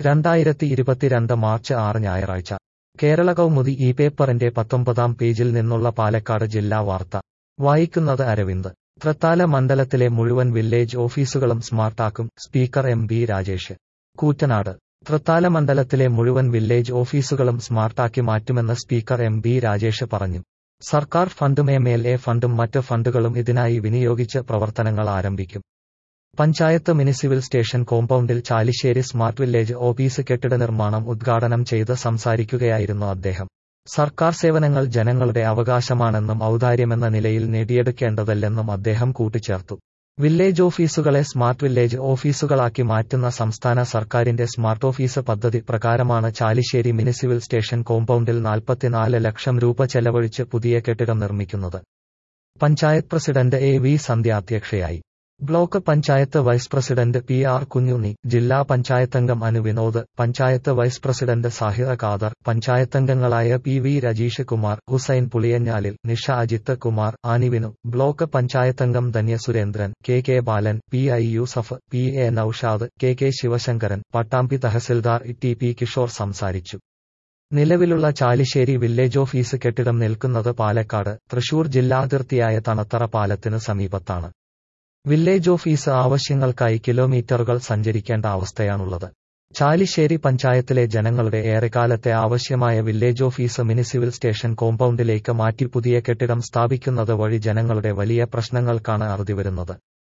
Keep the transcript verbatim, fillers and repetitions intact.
രണ്ടായിരത്തി ഇരുപത്തിരണ്ട് മാർച്ച് ആറ് ഞായറാഴ്ച കേരള കൗമുദി ഈ പേപ്പറിന്റെ പത്തൊമ്പതാം പേജിൽ നിന്നുള്ള പാലക്കാട് ജില്ലാ വാർത്ത വായിക്കുന്നത് അരവിന്ദ്. തൃത്താല മണ്ഡലത്തിലെ മുഴുവൻ വില്ലേജ് ഓഫീസുകളും സ്മാർട്ടാക്കും, speaker M B Rajesh. Koottanad. Thrithala മണ്ഡലത്തിലെ മുഴുവൻ വില്ലേജ് ഓഫീസുകളും സ്മാർട്ടാക്കി മാറ്റുമെന്ന് സ്പീക്കർ എം ബി രാജേഷ് പറഞ്ഞു. സർക്കാർ ഫണ്ടും എം എൽ എ ഫണ്ടും മറ്റ് ഫണ്ടുകളും ഇതിനായി വിനിയോഗിച്ച് പ്രവർത്തനങ്ങൾ ആരംഭിക്കും. പഞ്ചായത്ത് മുനിസിപ്പൽ സ്റ്റേഷൻ കോമ്പൗണ്ടിൽ ചാലിശ്ശേരി സ്മാർട്ട് വില്ലേജ് ഓഫീസ് കെട്ടിട നിർമ്മാണം ഉദ്ഘാടനം ചെയ്ത് സംസാരിക്കുകയായിരുന്നു അദ്ദേഹം. സർക്കാർ സേവനങ്ങൾ ജനങ്ങളുടെ അവകാശമാണെന്നും ഔദാര്യമെന്ന നിലയിൽ നേടിയെടുക്കേണ്ടതല്ലെന്നും അദ്ദേഹം കൂട്ടിച്ചേർത്തു. വില്ലേജ് ഓഫീസുകളെ സ്മാർട്ട് വില്ലേജ് ഓഫീസുകളാക്കി മാറ്റുന്ന സംസ്ഥാന സർക്കാരിന്റെ സ്മാർട്ട് ഓഫീസ് പദ്ധതി പ്രകാരമാണ് ചാലിശ്ശേരി മുനിസിപ്പൽ സ്റ്റേഷൻ കോമ്പൗണ്ടിൽ നാൽപ്പത്തിനാല് ലക്ഷം രൂപ ചെലവഴിച്ച് പുതിയ കെട്ടിടം നിർമ്മിക്കുന്നത്. Panchayat president A V Sandhya അധ്യക്ഷയായി. Block panchayat vice president P R Kunjunni, ജില്ലാ പഞ്ചായത്തംഗം അനു വിനോദ്, പഞ്ചായത്ത് വൈസ് പ്രസിഡന്റ് സാഹിറ ഖാദർ, പഞ്ചായത്തംഗങ്ങളായ P V Rajeesh Kumar, Hussain Puliyanjalil, Nisha Ajith Kumar, Anivinu, block പഞ്ചായത്തംഗം Dhanya Surendran, K K Balan, P I Yusuf, P A Noushad, K K Sivasankaran, Pattambi tahsildar T P Kishore സംസാരിച്ചു. നിലവിലുള്ള ചാലിശ്ശേരി വില്ലേജ് ഓഫീസ് കെട്ടിടം നിൽക്കുന്നത് പാലക്കാട്, തൃശൂർ ജില്ലാതിർത്തിയായ തണത്തറ പാലത്തിന് സമീപത്താണ്. വില്ലേജ് ഓഫീസ് ആവശ്യങ്ങൾക്കായി കിലോമീറ്ററുകൾ സഞ്ചരിക്കേണ്ട അവസ്ഥയാണുള്ളത്. ചാലിശ്ശേരി പഞ്ചായത്തിലെ ജനങ്ങളുടെ ഏറെക്കാലത്തെ ആവശ്യമായ വില്ലേജ് ഓഫീസ് മുനിസിപ്പൽ സ്റ്റേഷൻ കോമ്പൗണ്ടിലേക്ക് മാറ്റി പുതിയ കെട്ടിടം സ്ഥാപിക്കുന്നത് വഴി ജനങ്ങളുടെ വലിയ പ്രശ്നങ്ങൾക്കാണ് അറുതി വരുന്നത്.